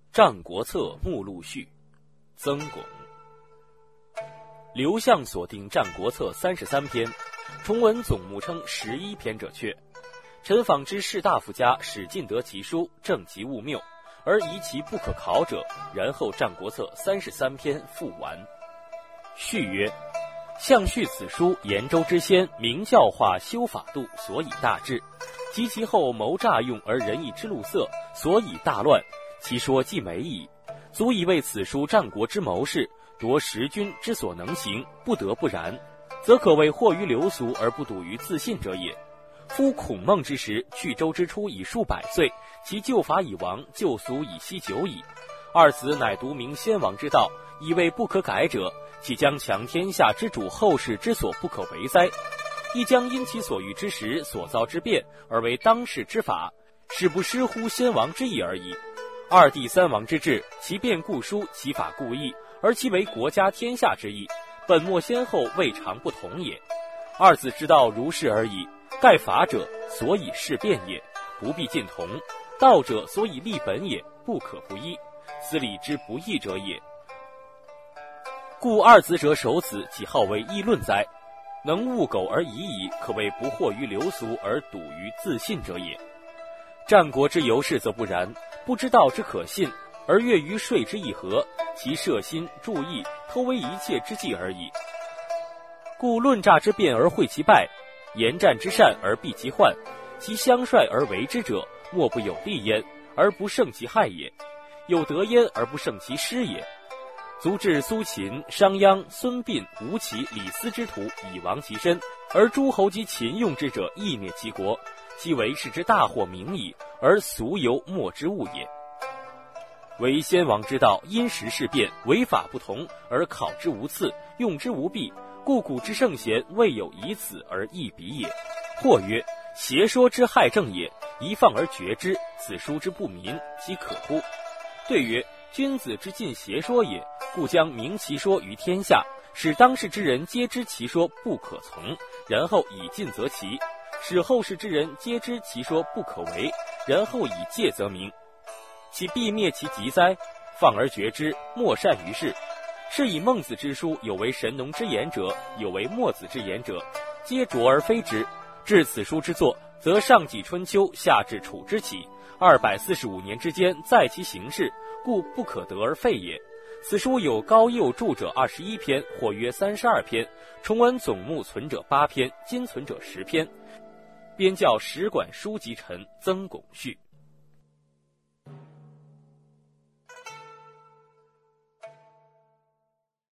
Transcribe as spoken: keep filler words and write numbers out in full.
《战国策》目录序，曾巩。刘向所定《战国策》三十三篇，重文总目称十一篇者确。陈访之士大夫家使尽得其书，正其物谬，而疑其不可考者，然后《战国策》三十三篇复完。序曰：项续此书，延州之先，明教化修法度，所以大治；及其后谋诈用而仁义之路色，所以大乱。其说既美矣，足以为此书战国之谋士，夺时君之所能行，不得不然，则可谓惑于流俗而不笃于自信者也。夫孔孟之时，去周之初已数百岁，其旧法已亡，旧俗已息久矣。二子乃独明先王之道，以为不可改者，岂将强天下之主后世之所不可为哉？亦将因其所遇之时所遭之变，而为当世之法，是不失乎先王之意而已。二帝三王之治，其变故殊，其法故异，而其为国家天下之意，本末先后未尝不同也。二子之道如是而已，盖法者，所以事变也，不必尽同；道者，所以立本也，不可不依。此理之不义者也。故二子者守此，岂好为议论哉？能悟苟而已矣，可谓不惑于流俗而笃于自信者也。战国之游士则不然，不知道之可信，而悦于说之议和，其摄心注意，偷为一切之计而已。故论诈之辩而会其败，言战之善而避其患，其相率而为之者，莫不有利焉，而不胜其害也；有得焉而不胜其失也。足至苏秦、商鞅、孙膑、吴起、李斯之徒以亡其身，而诸侯及秦用之者亦灭其国，其为是之大祸明矣，而俗犹莫之物也。为先王之道，因时事变，为法不同，而考之无次，用之无弊，故古之圣贤未有以此而异彼也。或曰：邪说之害正也，一放而绝之，此书之不民，其可乎？对曰：君子之尽邪说也，故将明其说于天下，使当世之人皆知其说不可从，然后以尽则齐；使后世之人皆知其说不可为，然后以戒则明。岂必灭其疾哉？放而绝之，莫善于事。是以孟子之书，有为神农之言者，有为墨子之言者，皆卓而非之。至此书之作，则上记春秋，下至楚之起，二百四十五年之间，在其行事，故不可得而废也。此书有高右注者二十一篇，或约三十二篇，重文总目存者八篇，今存者十篇。编校史馆书籍陈曾巩序。